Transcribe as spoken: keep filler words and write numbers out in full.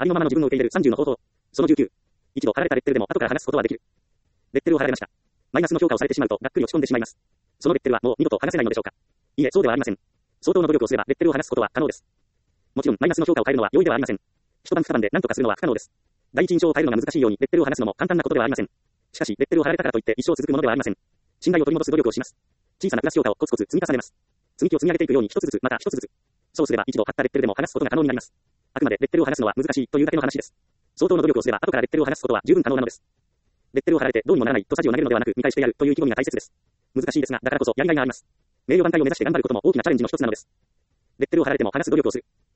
ありのままの自分を受け入れるさんじゅうの方法。そのじゅうきゅう。一度貼られたレッテルでも後から話すことはできる。レッテルを貼られました。マイナスの評価をされてしまうと、がっくり落ち込んでしまいます。そのレッテルはもう二度と剥がせないのでしょうか。いいえ、そうではありません。相当の努力をすれば、レッテルを剥がすことは可能です。もちろん、マイナスの評価を変えるのは容易ではありません。一晩二晩で何とかするのは不可能です。第一印象を変えるのが難しいように、レッテルを剥がすのも簡単なことではありません。しかし、レッテルを貼られたからといって一生続くものではありません。信頼を取り戻す努力をします。小さなプラス評価をコツコツ積み重ねます。積み木を積み上げていくように一つずつ、また一つずつ。そうすれば一度貼ったレッテルでも剥がすことが可能になります。あくまでレッテルを剥がすのは難しいというだけの話です。相当の努力をすれば後からレッテルを剥がすことは十分可能なのです。レッテルを貼られてどうにもならないとさじを投げるのではなく見返してやるという意気込みが大切です。難しいですが、だからこそやりがいがあります。名誉挽回を目指して頑張ることも大きなチャレンジの一つなのです。レッテルを貼られても剥がす努力をする。